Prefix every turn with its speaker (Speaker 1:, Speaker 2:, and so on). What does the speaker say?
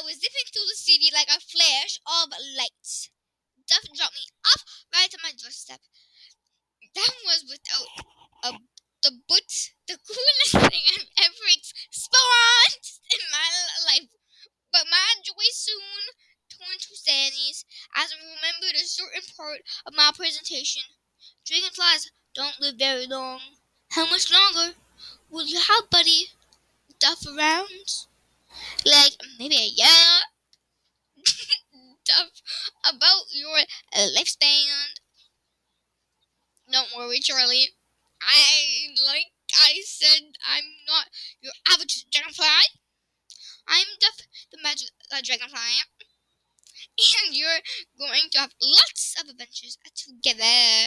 Speaker 1: was zipping through the city like a flash of lights. Duff dropped me off right at my doorstep. That was without the coolest thing I've ever experienced in my life. But my joy soon turned to sadness as I remembered a certain part of my presentation. Dragonflies don't live very long. How much longer will you have, buddy? Duff around? Like maybe a year? Duff about your lifespan. Don't worry, Charlie. I said, I'm not your average dragonfly. I'm the magic dragonfly. And you're going to have lots of adventures together.